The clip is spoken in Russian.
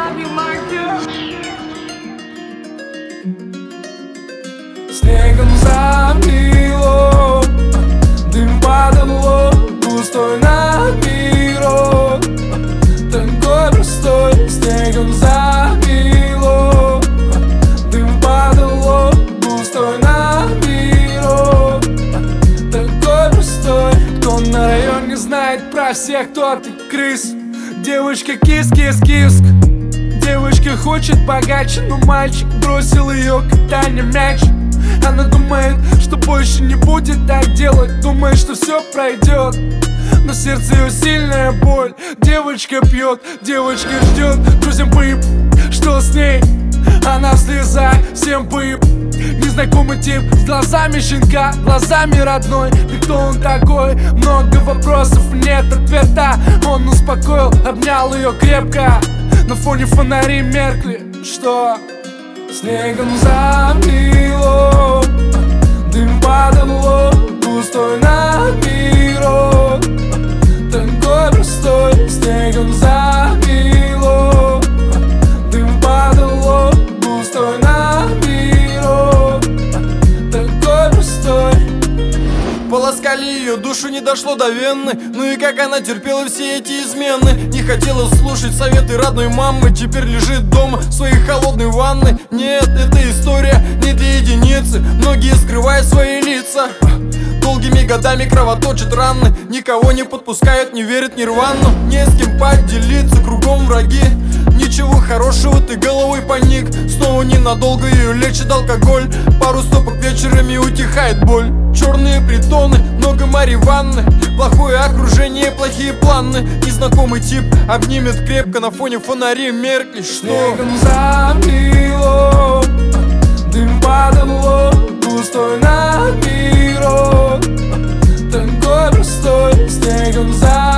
love you, Marcus. Снегом замело, дым подало, пустой намирок, такой простой. Снегом замело, дым подало, пустой намирок, такой простой. Кто на районе знает про всех, кто ты крыс. Девочка кис-кис-киск, девочка хочет богаче, но мальчик бросил ее катание мяч. Она думает, что больше не будет так делать, думает, что все пройдет, но в сердце ее сильная боль. Девочка пьет, девочка ждет, друзьям поеб, что с ней. Она в слезах, всем поеб. Незнакомый тип с глазами щенка, глазами родной. И кто он такой? Много вопросов, нет ответа. Он успокоил, обнял ее крепко. На фоне фонари меркли, что снегом замело, дым подало, пустой намирок, такой простой. Снегом замело, дым подало, пустой намирок, такой простой. Полоскали ее душу, не дошло до вены. Ну и как она терпела все эти измены. Не хотела слушать советы родной мамы. Теперь лежит дома в своей холодной ванной. Нет, эта история не для единицы. Многие скрывают свои лица. Долгими годами кровоточат раны. Никого не подпускают, не верят нирвану. Не с кем поделиться, кругом враги. Ничего хорошего, ты головой поник. Снова ненадолго ее лечит алкоголь. Пару стопок вечерами утихает боль. Черные притоны, много марихуаны, плохое окружение, плохие планы. Незнакомый тип обнимет крепко, на фоне фонари меркли, что снегом замело, дым подало, пустой намирок, такой простой. Снегом замело.